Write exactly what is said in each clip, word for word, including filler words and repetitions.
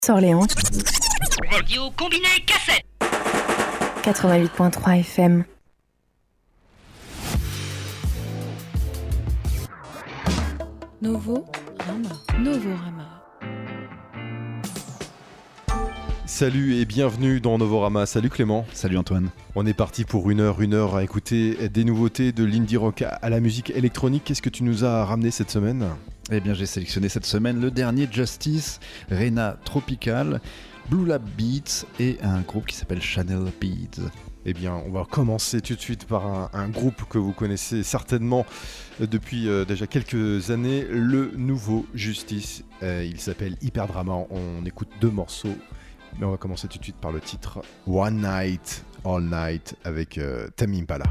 Orléans. Radio combiné cassette. quatre-vingt-huit point trois F M. Novo Rama. Novorama. Salut et bienvenue dans Novorama. Salut Clément. Salut Antoine. On est parti pour une heure, une heure à écouter des nouveautés de l'indie rock à la musique électronique. Qu'est-ce que tu nous as ramené cette semaine ? Eh bien, j'ai sélectionné cette semaine le dernier Justice, Rena Tropical, Blue Lab Beats et un groupe qui s'appelle Channel Beats. Eh bien, on va commencer tout de suite par un, un groupe que vous connaissez certainement depuis euh, déjà quelques années, le nouveau Justice. Euh, il s'appelle Hyperdrama. On écoute deux morceaux, mais on va commencer tout de suite par le titre One Night, All Night avec euh, Tame Impala.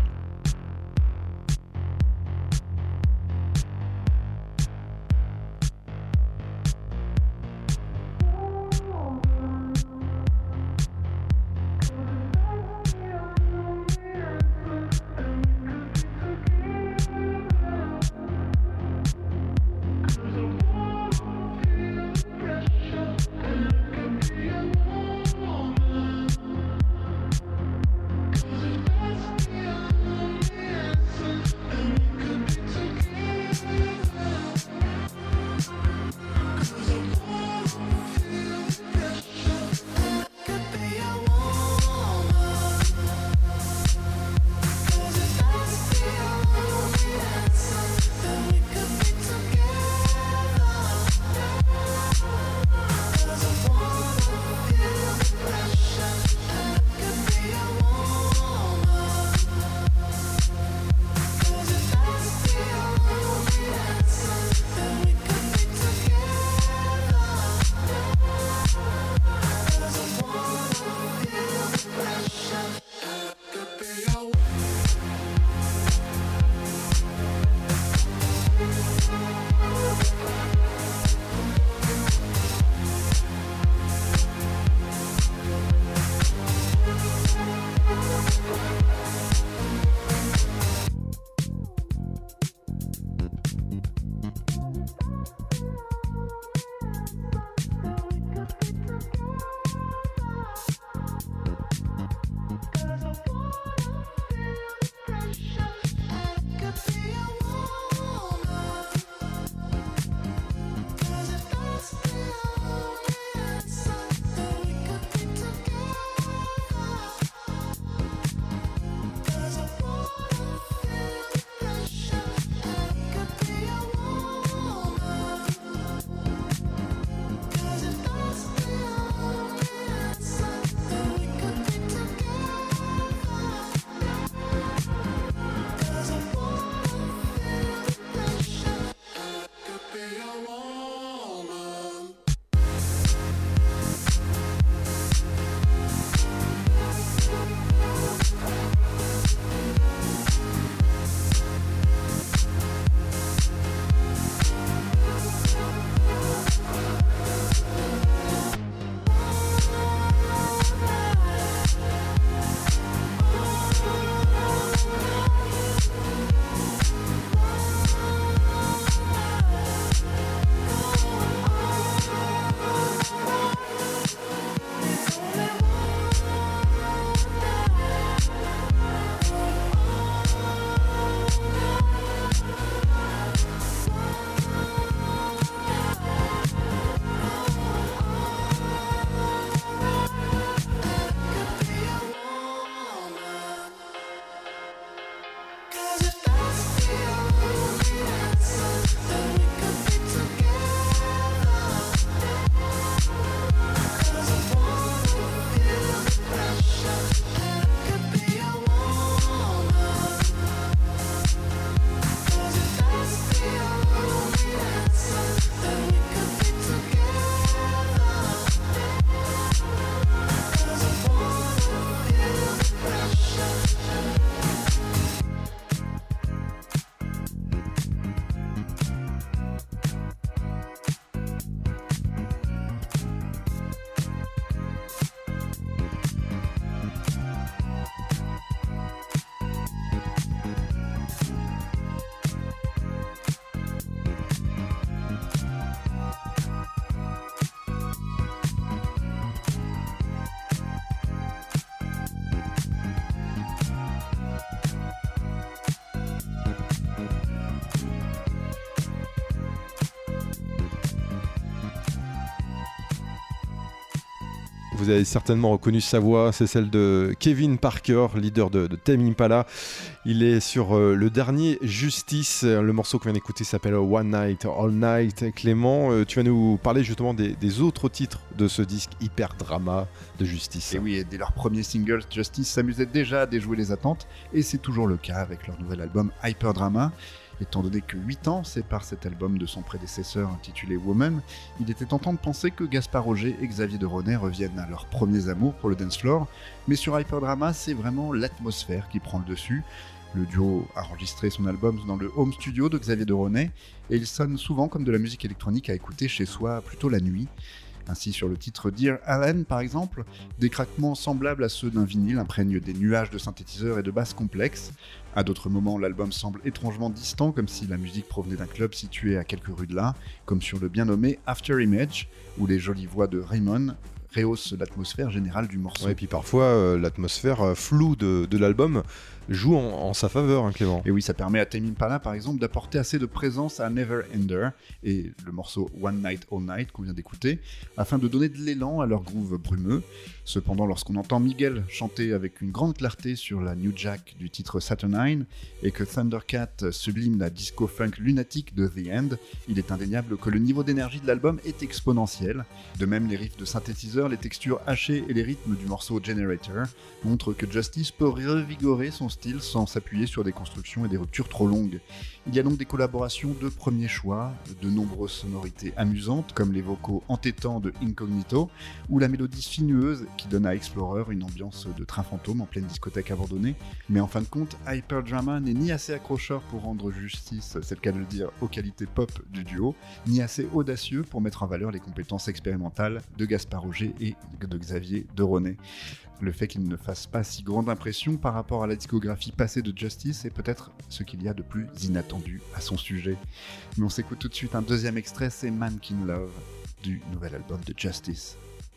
vous avez certainement reconnu sa voix, c'est celle de Kevin Parker, leader de, de Tame Impala. Il est sur euh, le dernier Justice, le morceau qu'on vient d'écouter s'appelle One Night, All Night. Clément, euh, tu vas nous parler justement des, des autres titres de ce disque hyper drama de Justice. Et oui, et dès leur premier single, Justice s'amusait déjà à déjouer les attentes, et c'est toujours le cas avec leur nouvel album Hyper Drama. Étant donné que huit ans séparent cet album de son prédécesseur intitulé Woman, il était tentant de penser que Gaspard Roger et Xavier de Ronay reviennent à leurs premiers amours pour le dance floor, mais sur Hyper Drama, c'est vraiment l'atmosphère qui prend le dessus. Le duo a enregistré son album dans le home studio de Xavier de Ronay, et il sonne souvent comme de la musique électronique à écouter chez soi plutôt la nuit. Ainsi, sur le titre Dear Alan, par exemple, des craquements semblables à ceux d'un vinyle imprègnent des nuages de synthétiseurs et de basses complexes. À d'autres moments, l'album semble étrangement distant, comme si la musique provenait d'un club situé à quelques rues de là, comme sur le bien nommé After Image, où les jolies voix de Raymond rehaussent l'atmosphère générale du morceau. Ouais, et puis parfois, euh, l'atmosphère euh, floue de, de l'album joue en, en sa faveur, hein, Clément. Et oui, ça permet à Tame Impala, par exemple, d'apporter assez de présence à Never Ender et le morceau One Night All Night qu'on vient d'écouter, afin de donner de l'élan à leur groove brumeux. Cependant, lorsqu'on entend Miguel chanter avec une grande clarté sur la New Jack du titre Saturnine et que Thundercat sublime la disco-funk lunatique de The End, il est indéniable que le niveau d'énergie de l'album est exponentiel. De même, les riffs de synthétiseurs, les textures hachées et les rythmes du morceau Generator montrent que Justice peut revigorer son style sans s'appuyer sur des constructions et des ruptures trop longues. Il y a donc des collaborations de premier choix, de nombreuses sonorités amusantes comme les vocaux entêtants de Incognito ou la mélodie sinueuse qui donne à Explorer une ambiance de train fantôme en pleine discothèque abandonnée. Mais en fin de compte, Hyper Drama n'est ni assez accrocheur pour rendre justice, c'est le cas de le dire, aux qualités pop du duo, ni assez audacieux pour mettre en valeur les compétences expérimentales de Gaspard Roger et de Xavier de Ronay. Le fait qu'il ne fasse pas si grande impression par rapport à la discographie passée de Justice est peut-être ce qu'il y a de plus inattendu à son sujet. Mais on s'écoute tout de suite un deuxième extrait, c'est Mannequin Love du nouvel album de Justice.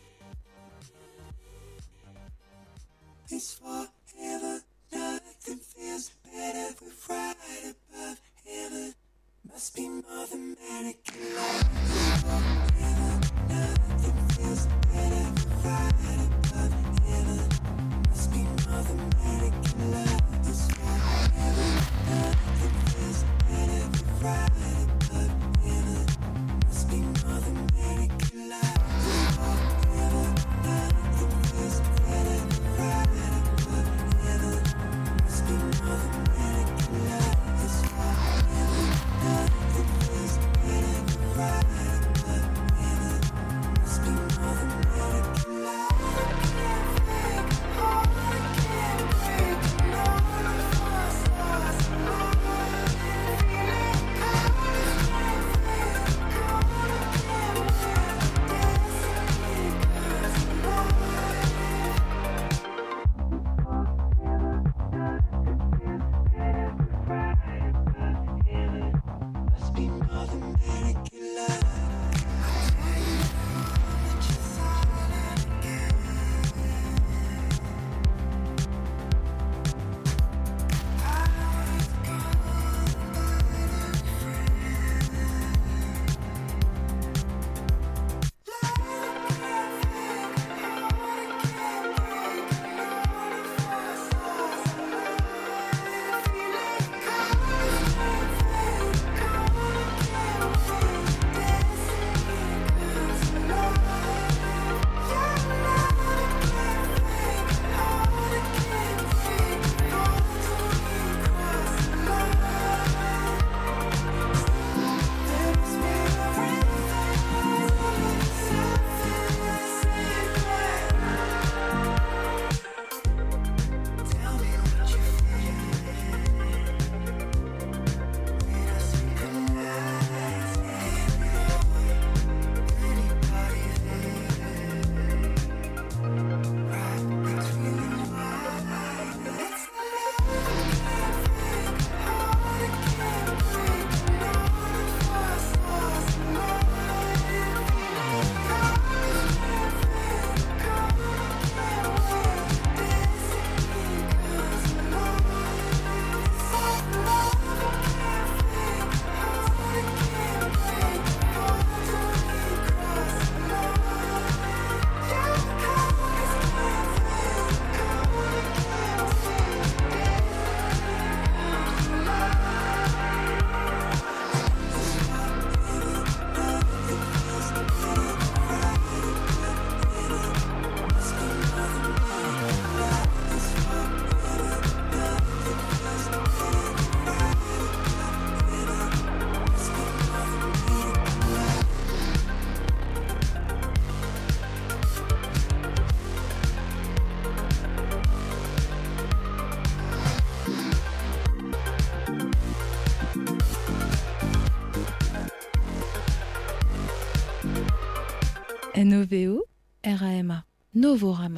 It's forever, nothing feels better, we're right above heaven. Must be more than mannequin love. It's forever, nothing feels better, we're right above heaven. Must be more than mannequin love. It's forever, nothing feels better, we're right above heaven. Must be more than mannequin love. It's forever, nothing feels better, we're right. Must be more than mannequin love. It's forever, nothing feels better, we're right above heaven. Must be more than N O V O R A M A. Novorama.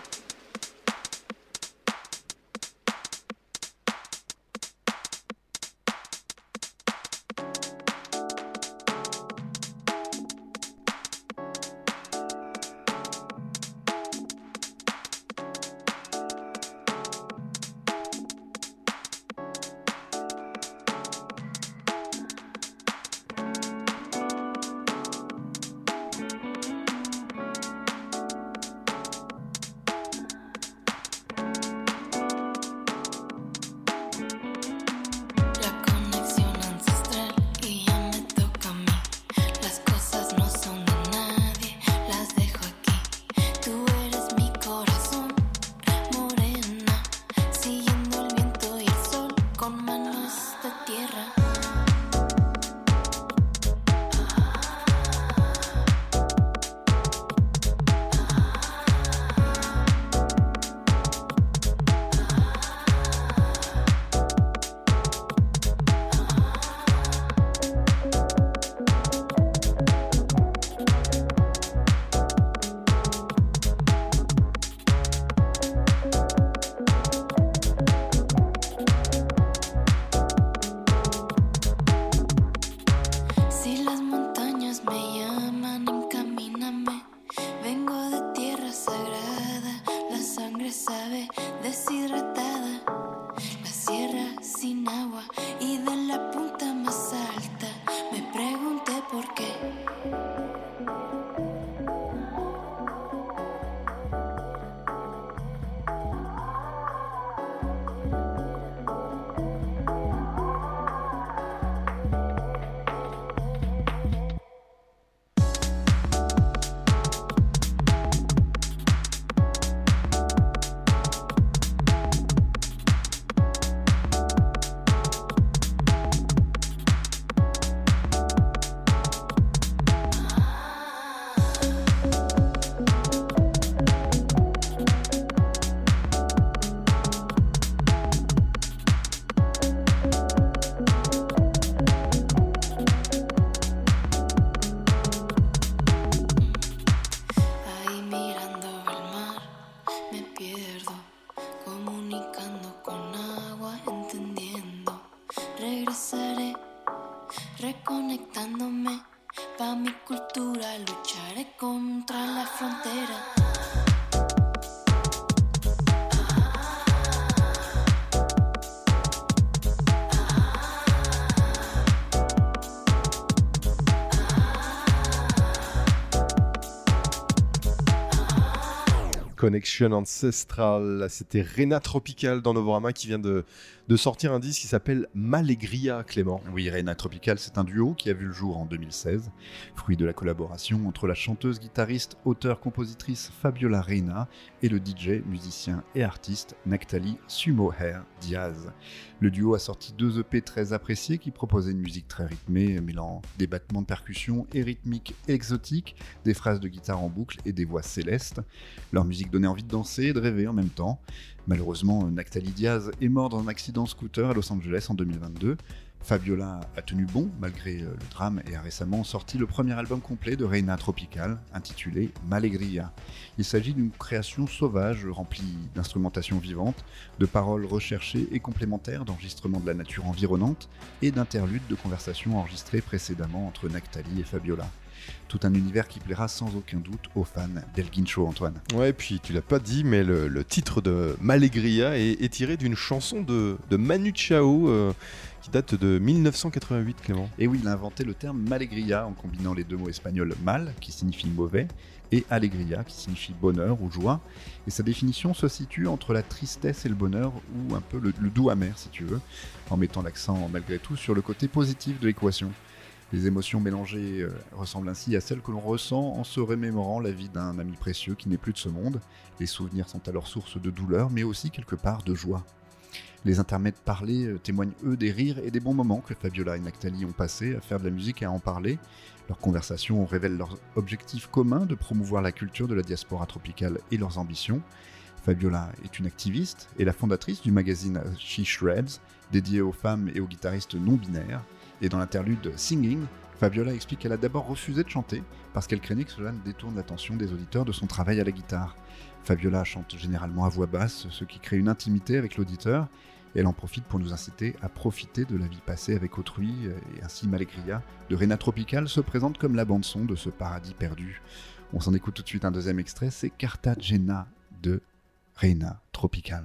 reconectándome. Pa' mi cultura lucharé contra la frontera. Connection Ancestral, c'était Reina Tropical dans Novorama qui vient de, de sortir un disque qui s'appelle Malegria, Clément. Oui, Reina Tropical, c'est un duo qui a vu le jour en deux mille seize, fruit de la collaboration entre la chanteuse, guitariste, auteure, compositrice Fabiola Reina et le D J, musicien et artiste Nectali Sumo Hair Diaz. Le duo a sorti deux E P très appréciés qui proposaient une musique très rythmée, mêlant des battements de percussion et rythmiques exotiques, des phrases de guitare en boucle et des voix célestes. Leur musique donnait envie de danser et de rêver en même temps. Malheureusement, Nectali Diaz est mort dans un accident scooter à Los Angeles en deux mille vingt-deux. Fabiola a tenu bon malgré le drame et a récemment sorti le premier album complet de Reina Tropical, intitulé Malegria. Il s'agit d'une création sauvage remplie d'instrumentation vivante, de paroles recherchées et complémentaires, d'enregistrements de la nature environnante et d'interludes de conversations enregistrées précédemment entre Nectali et Fabiola. Tout un univers qui plaira sans aucun doute aux fans d'El Guincho, Antoine. Ouais, puis tu l'as pas dit, mais le, le titre de Malegria est, est tiré d'une chanson de, de Manu Chao euh, qui date de dix-neuf cent quatre-vingt-huit, Clément. Et oui, il a inventé le terme Malegria en combinant les deux mots espagnols mal, qui signifie mauvais, et alegria, qui signifie bonheur ou joie. Et sa définition se situe entre la tristesse et le bonheur, ou un peu le, le doux amer, si tu veux, en mettant l'accent malgré tout sur le côté positif de l'équation. Les émotions mélangées euh, ressemblent ainsi à celles que l'on ressent en se remémorant la vie d'un ami précieux qui n'est plus de ce monde. Les souvenirs sont alors source de douleur, mais aussi quelque part de joie. Les intermèdes parlés euh, témoignent eux des rires et des bons moments que Fabiola et Nectali ont passés à faire de la musique et à en parler. Leurs conversations révèlent leur objectif commun de promouvoir la culture de la diaspora tropicale et leurs ambitions. Fabiola est une activiste et la fondatrice du magazine She Shreds, dédié aux femmes et aux guitaristes non-binaires. Et dans l'interlude Singing, Fabiola explique qu'elle a d'abord refusé de chanter parce qu'elle craignait que cela ne détourne l'attention des auditeurs de son travail à la guitare. Fabiola chante généralement à voix basse, ce qui crée une intimité avec l'auditeur, et elle en profite pour nous inciter à profiter de la vie passée avec autrui, et ainsi Malégria de Reina Tropical se présente comme la bande-son de ce paradis perdu. On s'en écoute tout de suite un deuxième extrait, c'est Cartagena de Reina Tropical.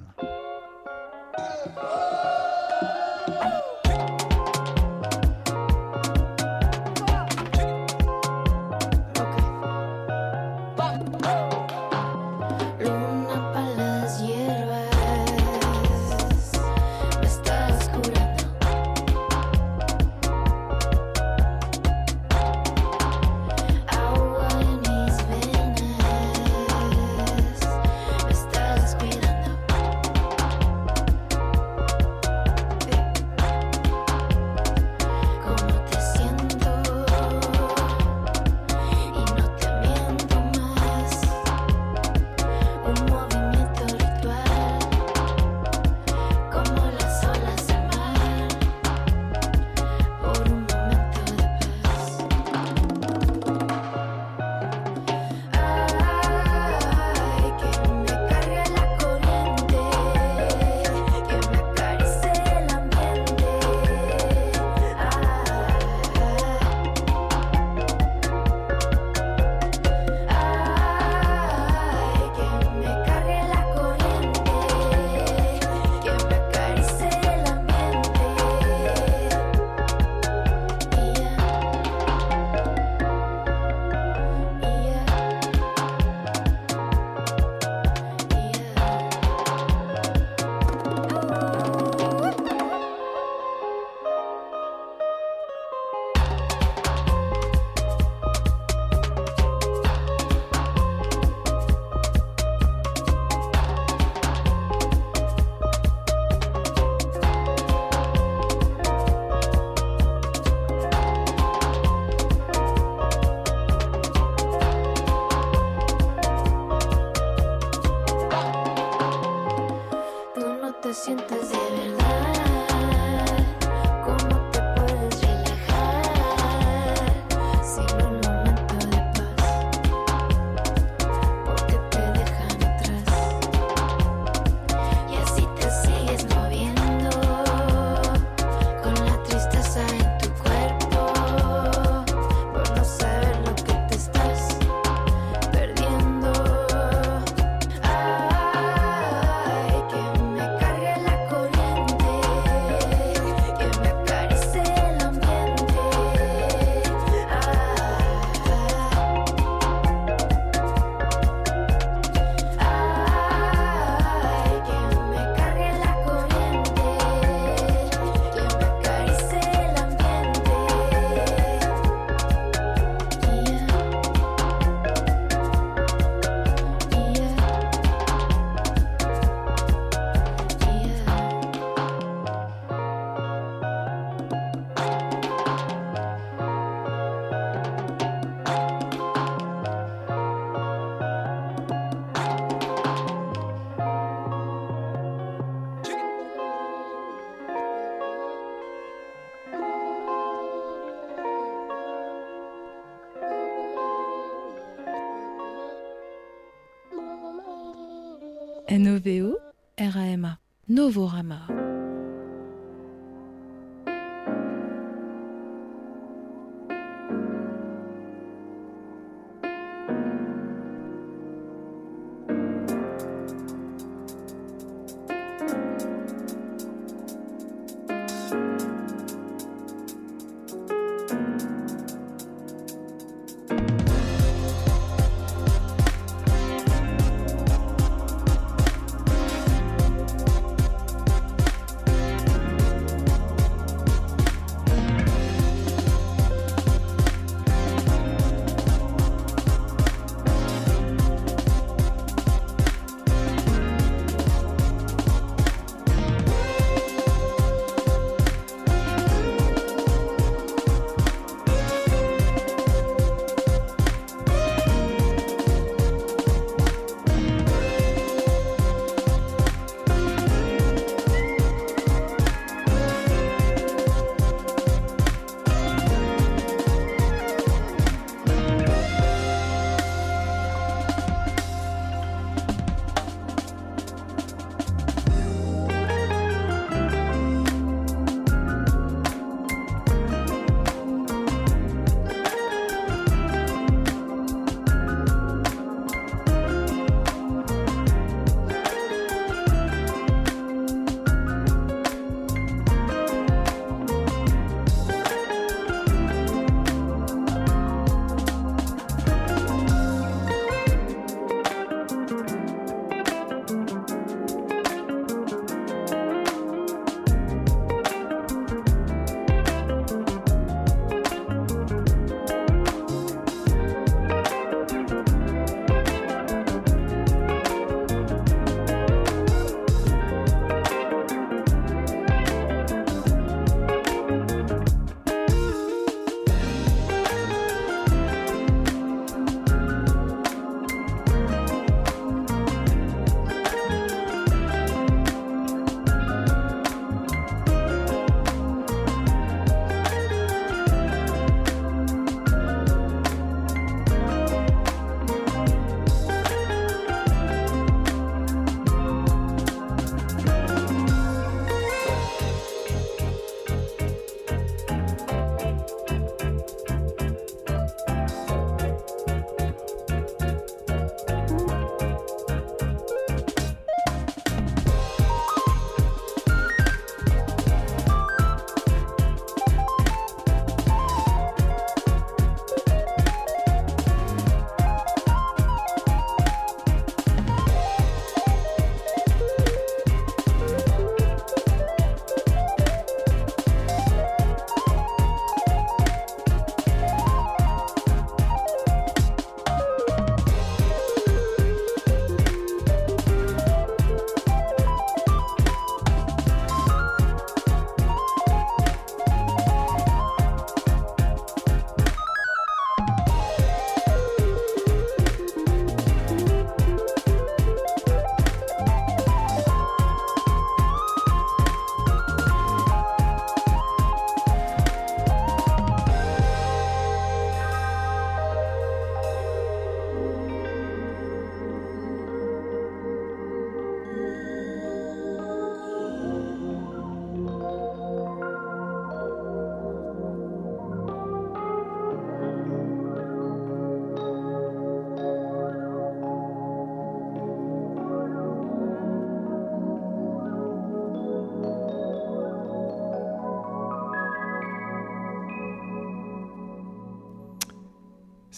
N O V O R A M A, Novorama.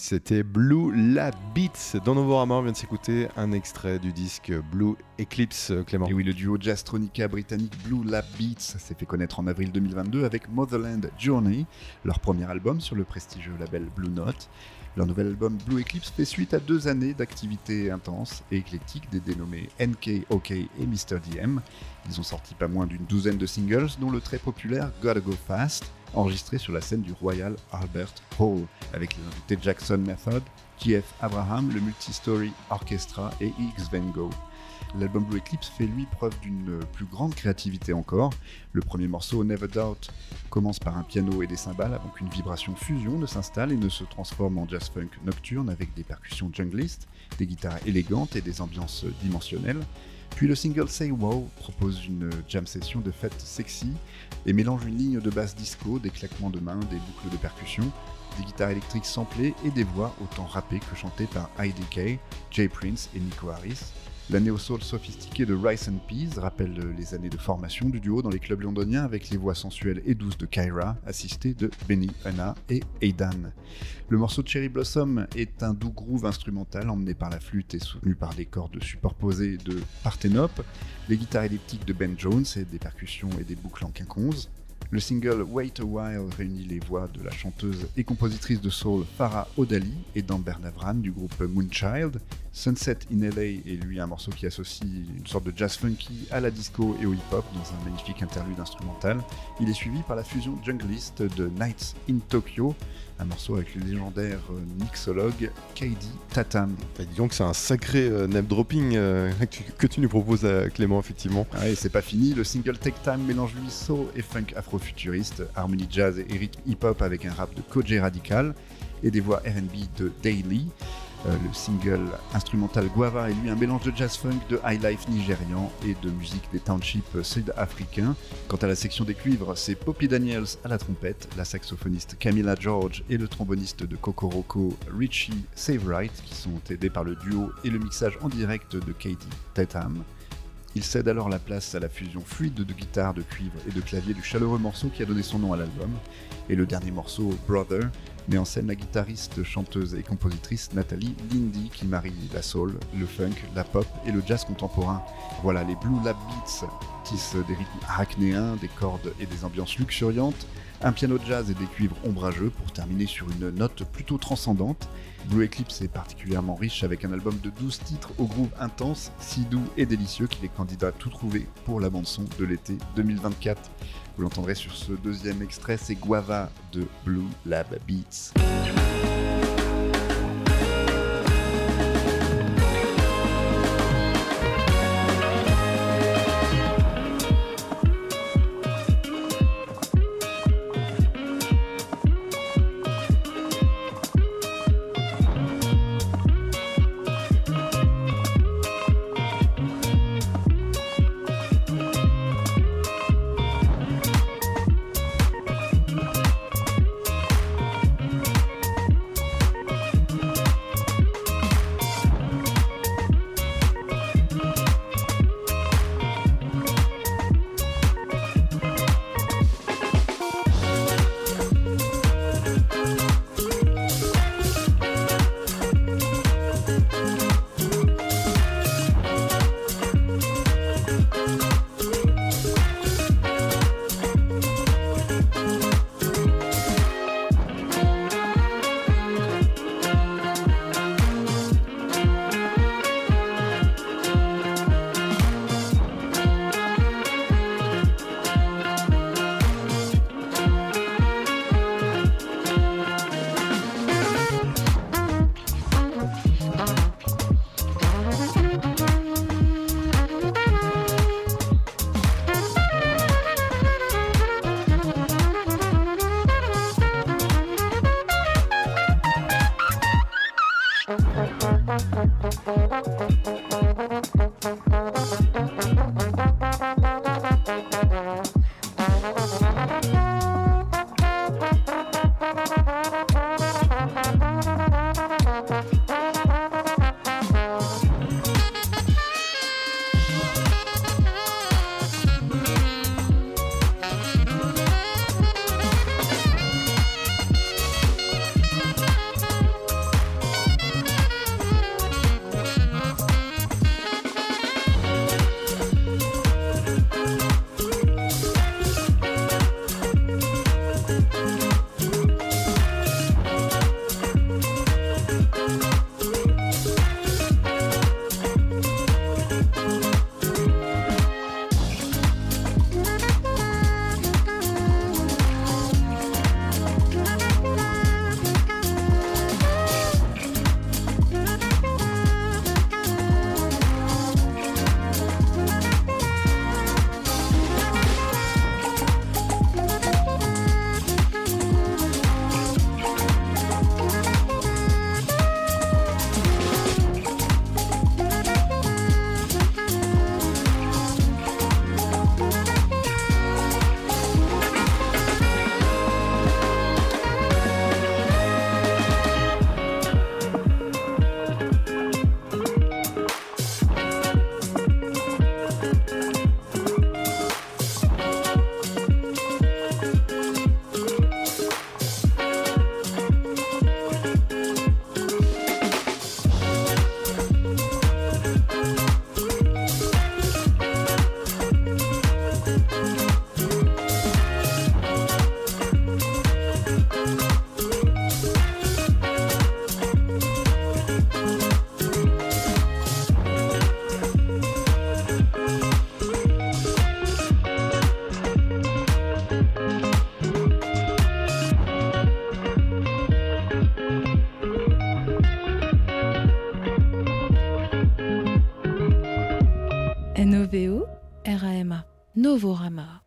C'était Blue Lab Beats. Dans Novorama, on vient de s'écouter un extrait du disque Blue Eclipse, Clément. Et oui, le duo jazz-tronica britannique Blue Lab Beats s'est fait connaître en avril deux mille vingt-deux avec Motherland Journey, leur premier album sur le prestigieux label Blue Note. Leur nouvel album Blue Eclipse fait suite à deux années d'activité intense et éclectique des dénommés N K O K et mister D M. Ils ont sorti pas moins d'une douzaine de singles, dont le très populaire Gotta Go Fast, enregistré sur la scène du Royal Albert Hall, avec les invités Jackson Method, J F Abraham, le Multi-Story Orchestra et X Van Gogh. L'album Blue Eclipse fait lui preuve d'une plus grande créativité encore. Le premier morceau, Never Doubt, commence par un piano et des cymbales avant qu'une vibration fusion ne s'installe et ne se transforme en jazz funk nocturne avec des percussions junglistes, des guitares élégantes et des ambiances dimensionnelles. Puis le single Say Wow propose une jam session de fête sexy et mélange une ligne de basse disco, des claquements de mains, des boucles de percussion, des guitares électriques samplées et des voix autant rappées que chantées par I D K, Jay Prince et Nico Harris. La néo-soul sophistiquée de Rice and Peas rappelle les années de formation du duo dans les clubs londoniens avec les voix sensuelles et douces de Kyra, assistées de Benny Hanna et Aidan. Le morceau Cherry Blossom est un doux groove instrumental emmené par la flûte et soutenu par des cordes superposées de Parthenope, les guitares elliptiques de Ben Jones et des percussions et des boucles en quinconce. Le single Wait a While réunit les voix de la chanteuse et compositrice de soul Farah O'Dali et d'Amber Navran du groupe Moonchild. Sunset in L A est lui un morceau qui associe une sorte de jazz funky à la disco et au hip-hop dans un magnifique interlude instrumental. Il est suivi par la fusion jungliste de Nights in Tokyo, un morceau avec le légendaire mixologue K D Tatam. Bah, disons que c'est un sacré euh, name dropping euh, que, tu, que tu nous proposes à Clément, effectivement. Ah, et c'est pas fini, le single Take Time mélange lui soul et funk afro-futuriste, harmonie jazz et rythme hip-hop avec un rap de Kojey Radical et des voix R and B de Daily. Euh, le single instrumental Guava est lui un mélange de jazz funk, de highlife nigérian et de musique des townships sud-africains. Quant à la section des cuivres, c'est Poppy Daniels à la trompette, la saxophoniste Camilla George et le tromboniste de Kokoroko Richie Saveright qui sont aidés par le duo et le mixage en direct de K D Tatam. Il cède alors la place à la fusion fluide de guitare, de cuivre et de clavier du chaleureux morceau qui a donné son nom à l'album. Et le dernier morceau, Brother, met en scène la guitariste, chanteuse et compositrice Nathalie Lindy qui marie la soul, le funk, la pop et le jazz contemporain. Voilà, les Blue Lab Beats tissent des rythmes arachnéens, des cordes et des ambiances luxuriantes, un piano jazz et des cuivres ombrageux pour terminer sur une note plutôt transcendante. Blue Eclipse est particulièrement riche avec un album de douze titres au groove intense, si doux et délicieux qu'il est candidat à tout trouver pour la bande-son de l'été deux mille vingt-quatre. Vous l'entendrez sur ce deuxième extrait, c'est Guava de Blue Lab Beats. N O V O R A M A. Novorama.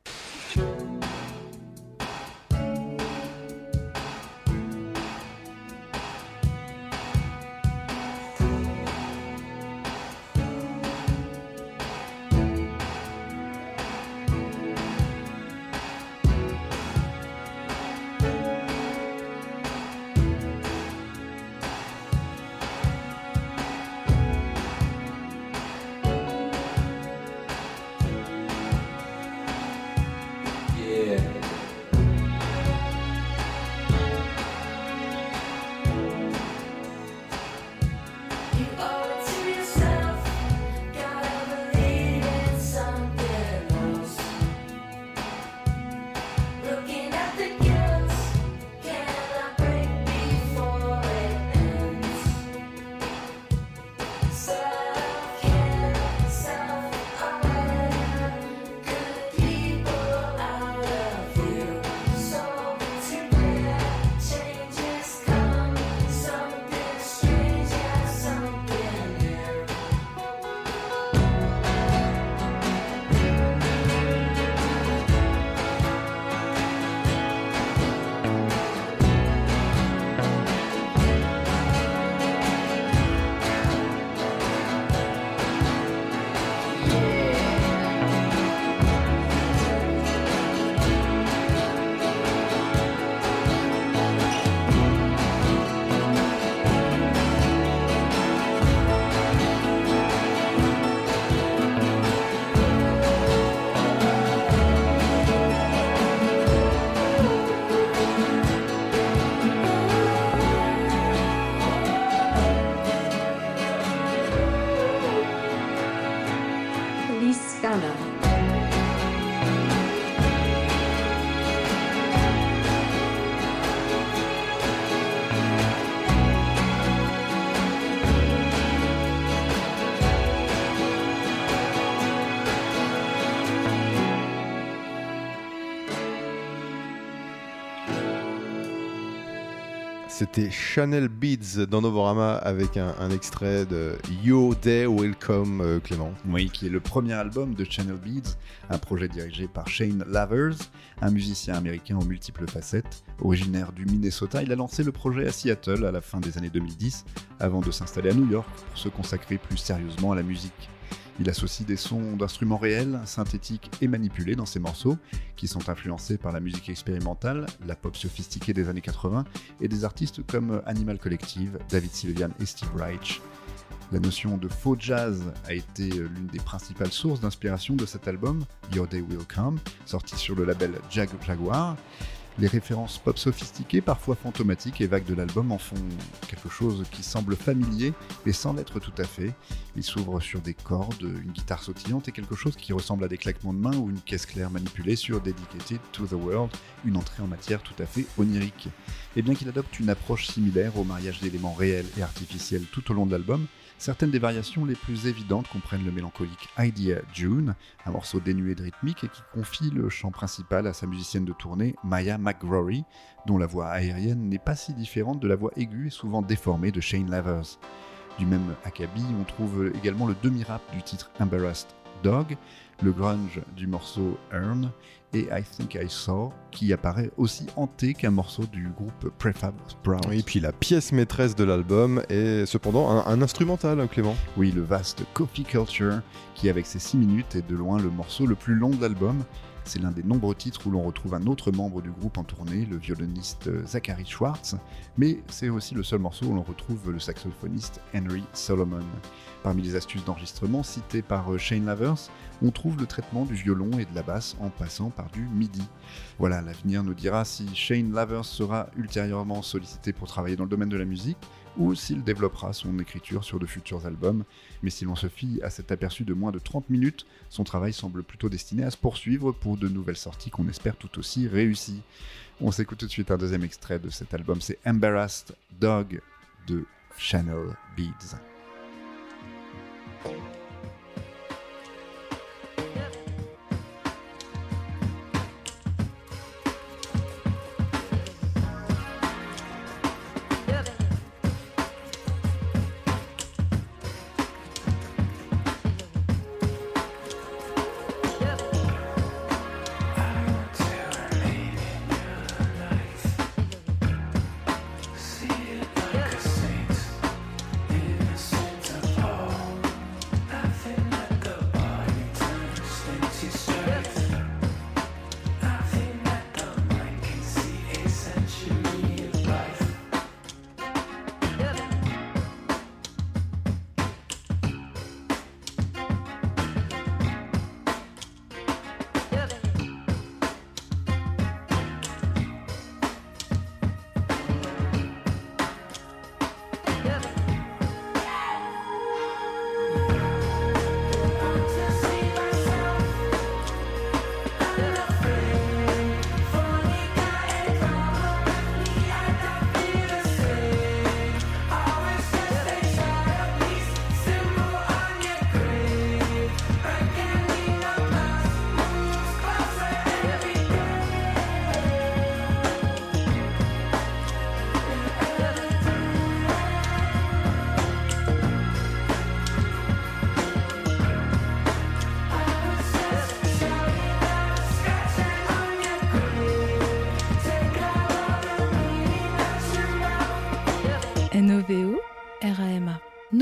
C'était Channel Beats dans Novorama avec un, un extrait de Yo Day Welcome, euh, Clément. Oui, qui est le premier album de Channel Beats, un projet dirigé par Shane Lavers, un musicien américain aux multiples facettes. Originaire du Minnesota, il a lancé le projet à Seattle à la fin des années deux mille dix, avant de s'installer à New York pour se consacrer plus sérieusement à la musique. Il associe des sons d'instruments réels, synthétiques et manipulés dans ses morceaux, qui sont influencés par la musique expérimentale, la pop sophistiquée des années quatre-vingts, et des artistes comme Animal Collective, David Sylvian et Steve Reich. La notion de faux jazz a été l'une des principales sources d'inspiration de cet album, Your Day Will Come, sorti sur le label Jag Jaguar. Les références pop sophistiquées, parfois fantomatiques et vagues de l'album en font quelque chose qui semble familier, mais sans l'être tout à fait. Il s'ouvre sur des cordes, une guitare sautillante et quelque chose qui ressemble à des claquements de mains ou une caisse claire manipulée sur Dedicated to the World, une entrée en matière tout à fait onirique. Et bien qu'il adopte une approche similaire au mariage d'éléments réels et artificiels tout au long de l'album, certaines des variations les plus évidentes comprennent le mélancolique Idea June, un morceau dénué de rythmique et qui confie le chant principal à sa musicienne de tournée, Maya McGrory, dont la voix aérienne n'est pas si différente de la voix aiguë et souvent déformée de Shane Lavers. Du même acabit, on trouve également le demi-rap du titre Embarrassed Dog, le grunge du morceau Earn et I Think I Saw, qui apparaît aussi hanté qu'un morceau du groupe Prefab Sprout. Oui, et puis la pièce maîtresse de l'album est cependant un, un instrumental, Clément. Oui, le vaste Coffee Culture, qui avec ses six minutes est de loin le morceau le plus long de l'album. C'est l'un des nombreux titres où l'on retrouve un autre membre du groupe en tournée, le violoniste Zachary Schwartz, mais c'est aussi le seul morceau où l'on retrouve le saxophoniste Henry Solomon. Parmi les astuces d'enregistrement citées par Shane Lavers, on trouve le traitement du violon et de la basse en passant par du MIDI. Voilà, l'avenir nous dira si Shane Lavers sera ultérieurement sollicité pour travailler dans le domaine de la musique, ou s'il développera son écriture sur de futurs albums. Mais si l'on se fie à cet aperçu de moins de trente minutes, son travail semble plutôt destiné à se poursuivre pour de nouvelles sorties qu'on espère tout aussi réussies. On s'écoute tout de suite un deuxième extrait de cet album, c'est Embarrassed Dog de Channel Beats.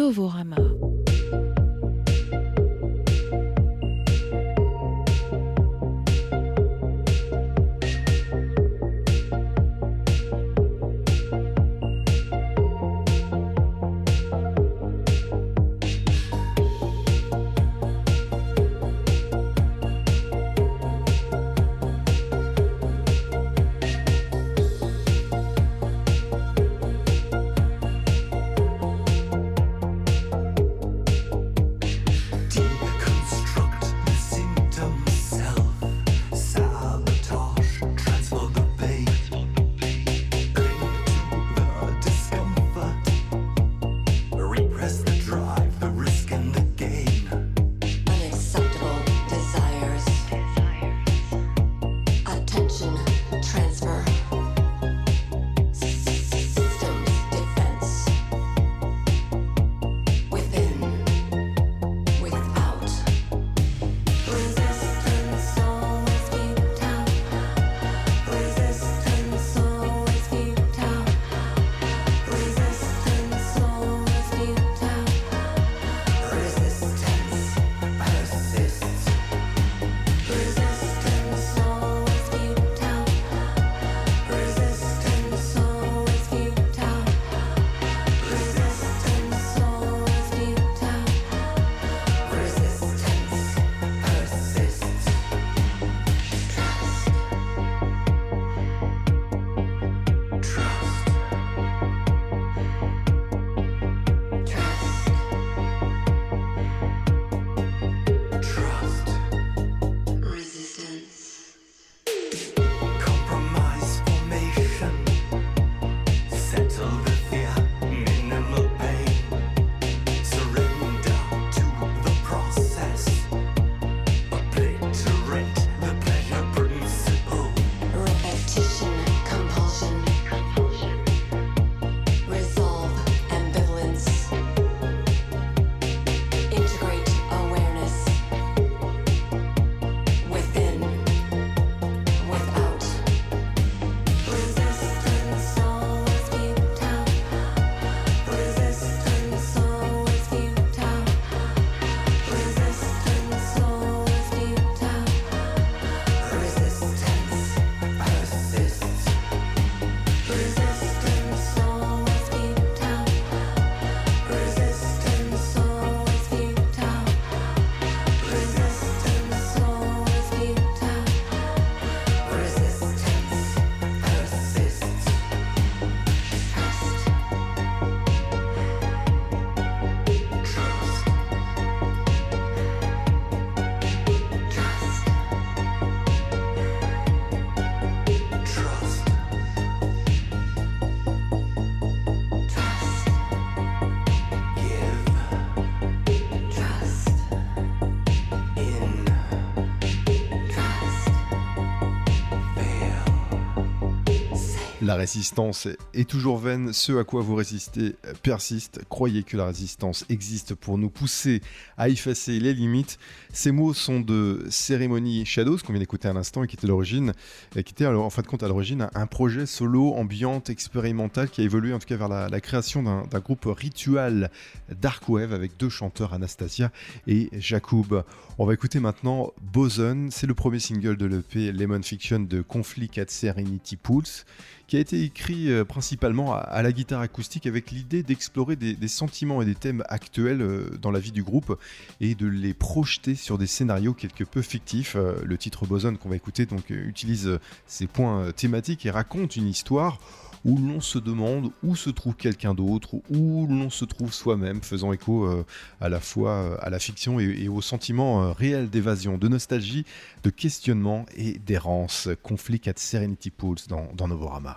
Novorama. La résistance est toujours vaine, ce à quoi vous résistez persiste. Croyez que la résistance existe pour nous pousser à effacer les limites. Ces mots sont de Ceremony Shadows, qu'on vient d'écouter à l'instant, et qui était, l'origine, et qui était alors, en fin de compte à l'origine un projet solo, ambiante, expérimental, qui a évolué en tout cas vers la, la création d'un, d'un groupe ritual dark wave avec deux chanteurs, Anastasia et Jakub. On va écouter maintenant Boson, c'est le premier single de l'E P Lemon Fiction de Conflict at Serenity Pools, qui a été écrit euh, principalement à, à la guitare acoustique avec l'idée d'explorer des, des sentiments et des thèmes actuels euh, dans la vie du groupe et de les projeter sur des scénarios quelque peu fictifs. Euh, le titre Boson qu'on va écouter donc euh, utilise euh, ces points euh, thématiques et raconte une histoire où l'on se demande où se trouve quelqu'un d'autre, où l'on se trouve soi-même, faisant écho euh, à la fois euh, à la fiction et, et au sentiment euh, réel d'évasion, de nostalgie, de questionnement et d'errance. Conflict at Serenity Pools dans, dans Novorama.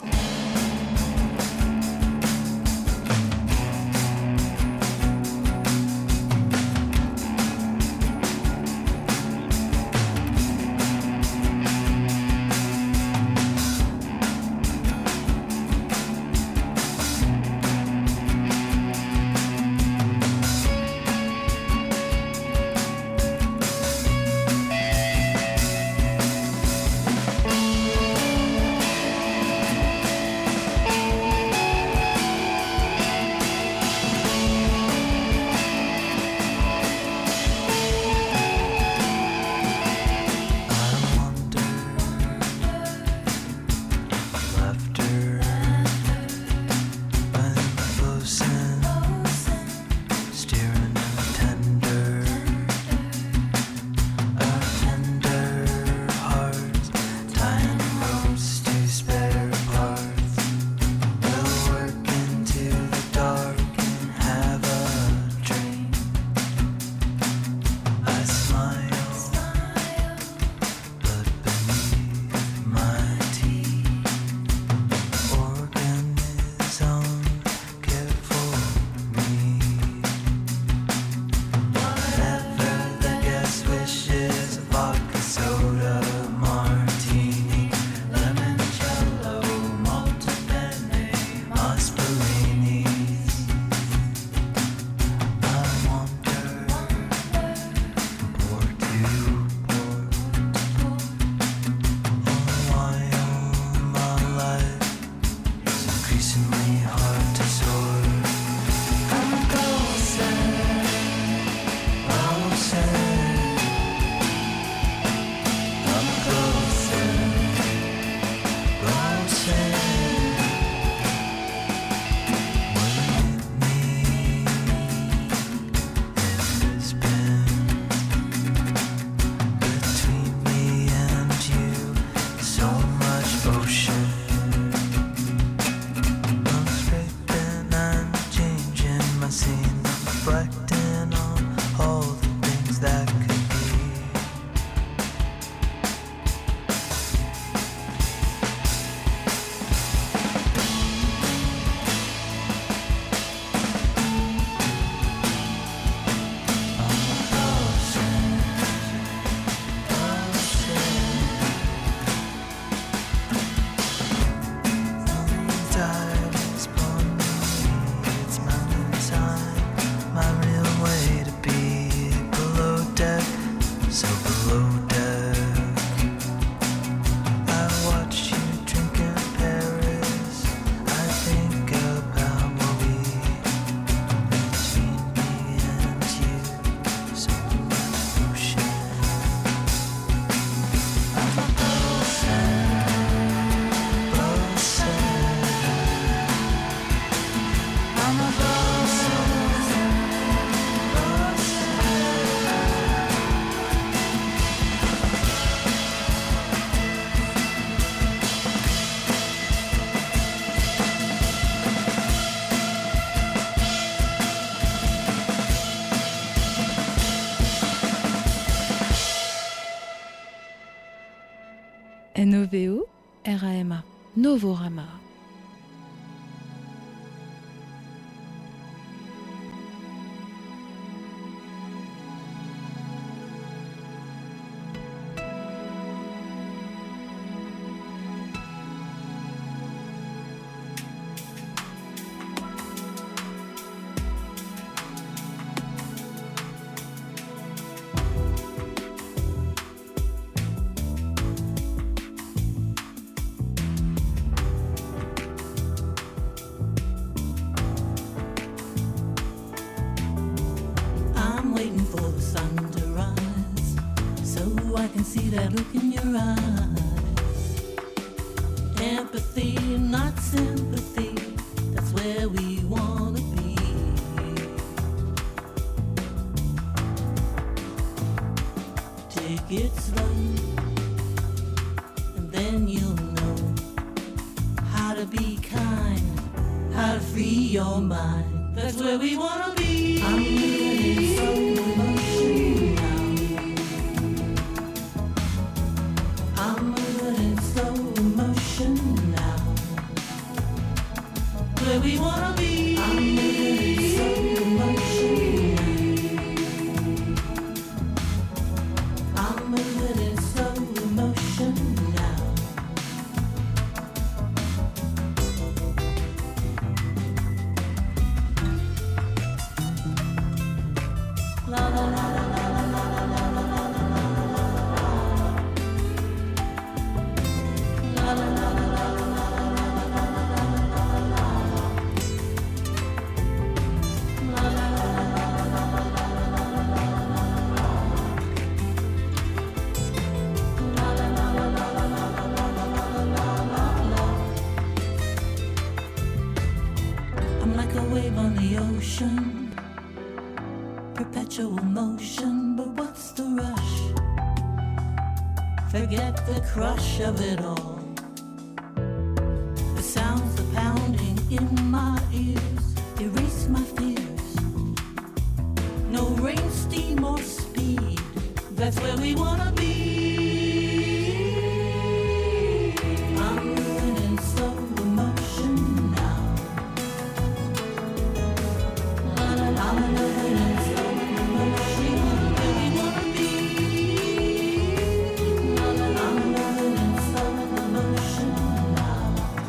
N O V O R A M A. Novorama. I'm waiting for the sun to rise, so I can see that look in your eyes. Empathy, not sympathy, that's where we wanna be. Take it slow, and then you'll know how to be kind, how to free your mind. That's where we wanna be. I'm living in slow motion now. I'm moving in slow motion now. Where we wanna be. I'm living in slow motion now. I'm moving in slow motion now. La la la la la la la la la la la la la la la la I'm like a wave on the ocean, perpetual motion, but what's the rush? Forget the crush of it all. The sounds are pounding in my ears, erase my fears. No rain, steam or speed, that's where we wanna be. I'm moving in slow motion now. I'm moving in slow motion, where we wanna be. I'm moving in slow motion now.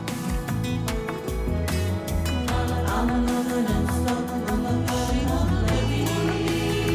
I'm moving in slow motion, where we wanna be.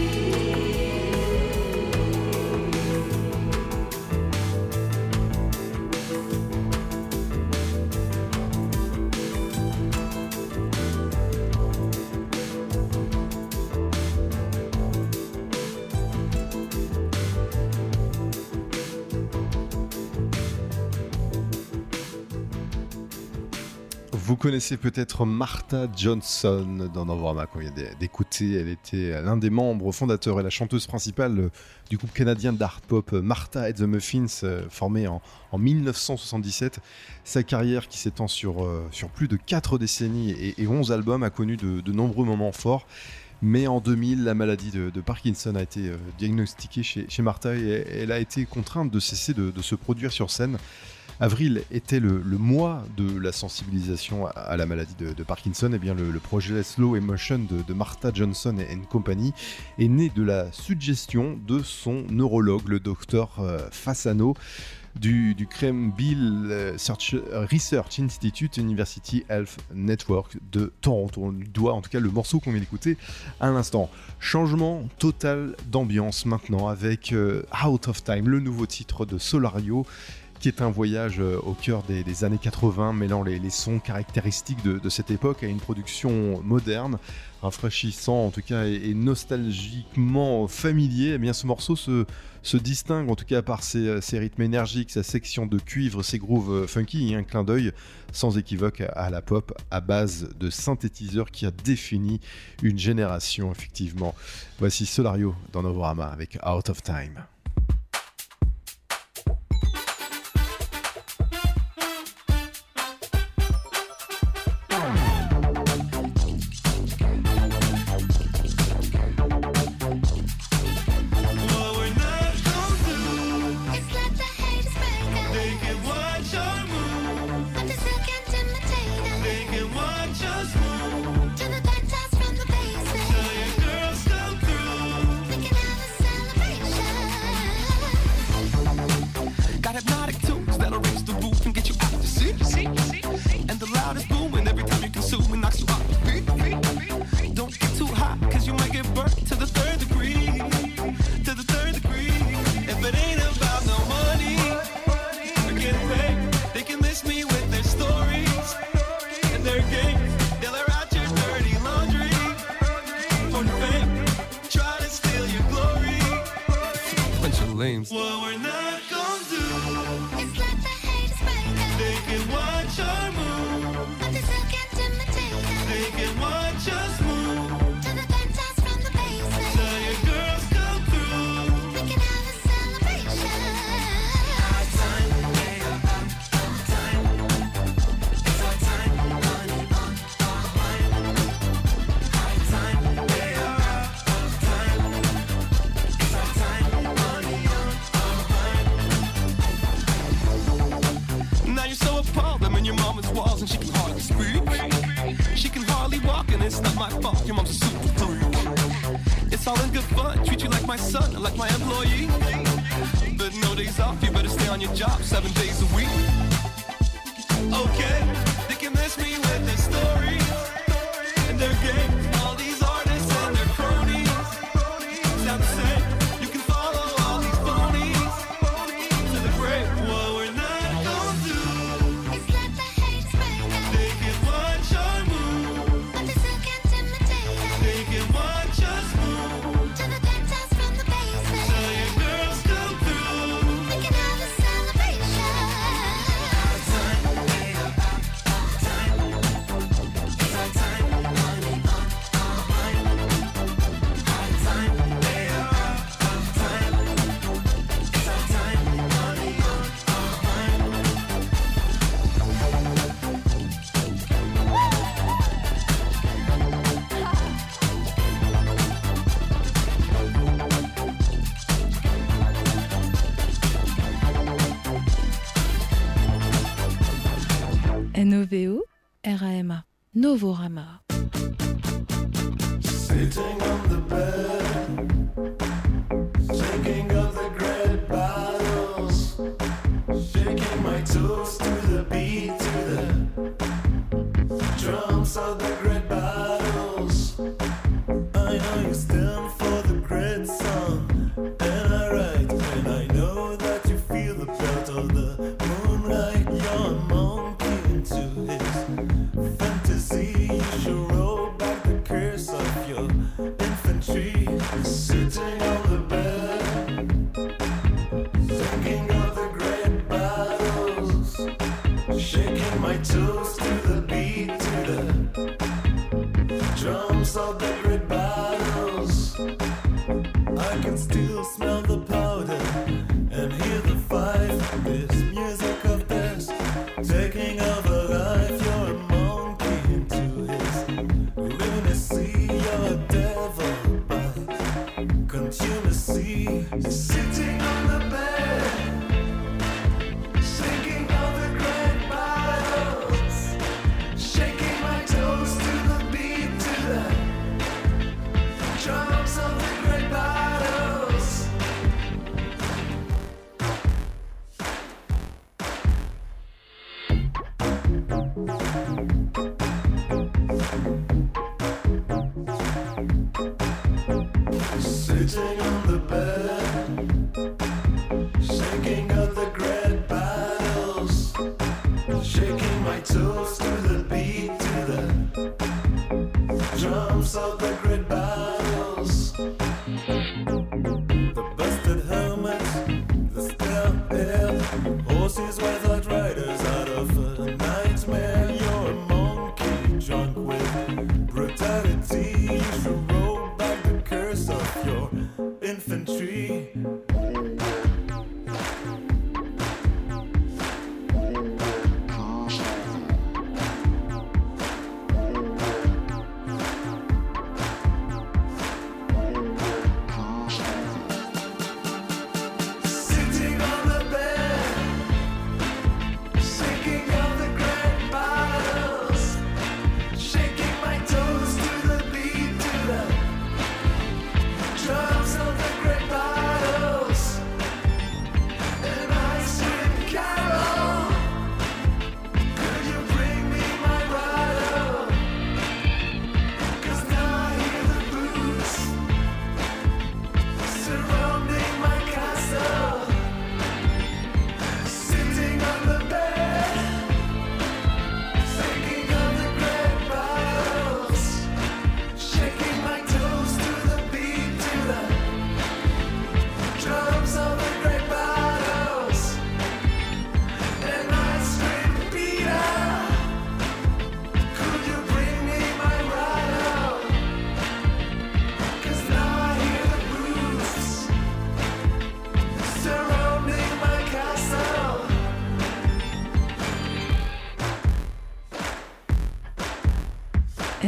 Vous connaissez peut-être Martha Johnson dans Novorama qu'on vient d'écouter. Elle était l'un des membres fondateurs et la chanteuse principale du groupe canadien d'art pop Martha and the Muffins, formé en, en dix-neuf cent soixante-dix-sept. Sa carrière, qui s'étend sur, euh, sur plus de quatre décennies et, et onze albums, a connu de, de nombreux moments forts. Mais en deux mille, la maladie de, de Parkinson a été euh, diagnostiquée chez, chez Martha et elle a été contrainte de cesser de, de se produire sur scène. Avril était le, le mois de la sensibilisation à, à la maladie de, de Parkinson. Et bien le, le projet Slow Emotion de, de Martha Johnson and Company est né de la suggestion de son neurologue, le docteur euh, Fasano, du, du Krembil Research Institute University Health Network de Toronto. On lui doit en tout cas le morceau qu'on vient d'écouter à l'instant. Changement total d'ambiance maintenant avec euh, Out of Time, le nouveau titre de Solario, qui est un voyage au cœur des, des années quatre-vingts, mêlant les, les sons caractéristiques de, de cette époque à une production moderne, rafraîchissant en tout cas et, et nostalgiquement familier. Eh bien, ce morceau se, se distingue en tout cas par ses, ses rythmes énergiques, sa section de cuivre, ses grooves funky et un clin d'œil sans équivoque à, à la pop à base de synthétiseurs qui a défini une génération effectivement. Voici Solario dans Novorama avec Out of Time. It's like the haters break up. flames. What we're not gonna do, It's like the haters break us. they can watch our move. But they still can't imitate us. They can watch us move. To the penthouse from the basement. Tell your girls come through. We can have a celebration. Our time, yeah, our time. It's our time, money on our mind. Our time, yeah, our time. It's our time, money on our mind. Now you're so appalled, I'm in your mama's walls and she can hardly speak. She can hardly walk and it's not my fault, your mom's a super freak. It's all in good fun, treat you like my son, like my employee. But no days off, you better stay on your job seven days a week. Okay, they can miss me with their stories and their games. All these artists and their cronies sound the same. You can follow all these phonies to the grave. What we're not gonna do, It's like the haters break us. they can watch our move. But they still can't imitate us. They can watch us move. To the penthouse from the basement. Tell your girls come through. We can have a celebration. Our time, yeah, our time. It's our time, money on our mind. Our time, yeah, our time. It's our time, money on our mind. N O V O R A M A. Novorama. Sitting on the bed, shaking of the great battles, shaking my toes to the beat, to the drums of the great battles. I know you stand for the great song, and I write, and I know that you feel the belt of the moonlight. You're a monkey into his fantasy. You should roll back the curse of your infantry. Sitting on the bed, thinking of the great battles, shaking my toes to the beat, to the drums of the great battles. I can still smell the powder and hear the fife. This music of death taking over life. You're a monkey into his lunacy. You're a devil by contumacy. Sitting on the bed, thinking of the great battles, shaking my toes to the beat, to the drums of the great battles. Sitting on the bed,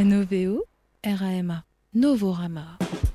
N-O-V-O, R A M A. Novorama.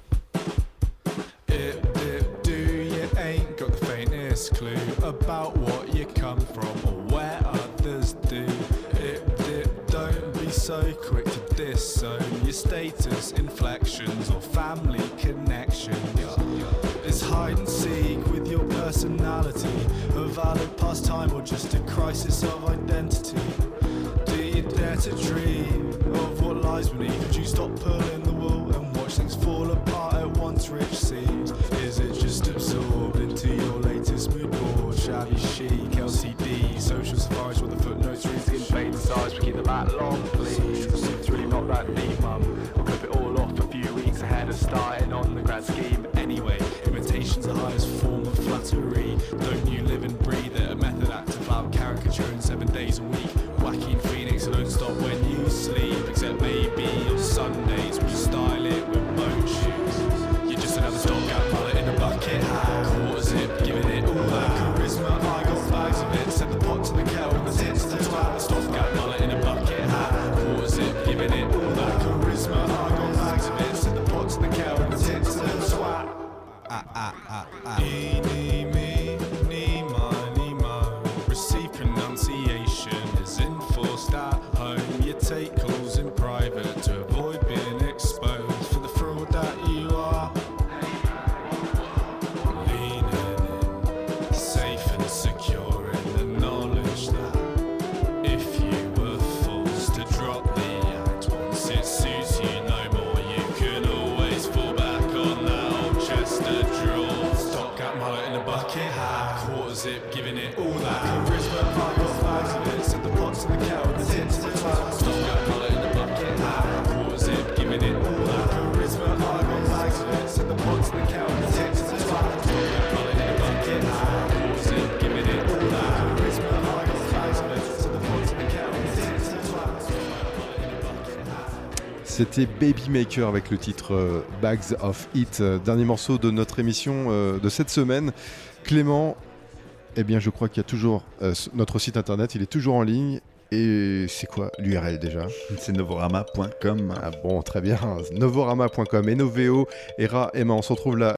If, if, do you ain't got the faintest clue about what you come from or where others do. If, if, don't be so quick to disown your status, inflections, or family connections. It's hide and seek with your personality, a valid pastime or just a crisis of identity. Do you dare to dream of what lies beneath? Would you stop pulling the wool and watch things fall apart at once rich seams? Is it just absorbed into your latest mood board? Shabby chic, L C D, social safaris with the footnotes read in plain size. We keep the back long, please. It's really not that deep, mum. I'll clip it all off a few weeks ahead of starting on the grand scheme. Anyway, imitation's the highest form of flattery. Don't you live and breathe it? A method active out caricaturing seven days a week. Wacky in Phoenix, so don't stop when you sleep. Except maybe on Sundays when you style it with boat shoes. You're just another stopgap mullet in a bucket hat. Quarter zip, giving it all that charisma. I got bags of it, set the pot to the kettle and the tits to the twat. Stopgap mullet in a bucket hat. Quarter zip, giving it all that charisma. I got bags of it, set the pot to the kettle and the tits to the twat. Ah ah ah ah. Eeny, meeny, miny, mo. Receive pronunciation is enforced at home. You take calls in private to avoid being exposed for the fraud that you are. Leaning in, safe and secure in the knowledge that if you were forced to drop the act once it suits you no more, you can always fall back on that old chest of drawers. Stopgap mullet in a bucket hat, quarter zip, giving it all that charisma. I got bags of it, set the pot to the kettle, the tits to the twat. Stopgap mullet in a bucket hat, quarter zip, giving it all that charisma. I got bags of it, set the pot to the kettle, the tits to the twat. Stopgap mullet in a bucket hat, quarter zip, giving it all that charisma. I got bags of it, set the pot to the kettle, the tits to the twat. Stopgap mullet in a bucket hat. C'était Baby Maker avec le titre euh, Bags of It, euh, dernier morceau de notre émission euh, de cette semaine. Clément, eh bien je crois qu'il y a toujours euh, notre site internet, il est toujours en ligne. Et c'est quoi l'U R L déjà? C'est novorama point com. Ah bon, très bien, novorama point com, N O V O, R A M A. On se retrouve là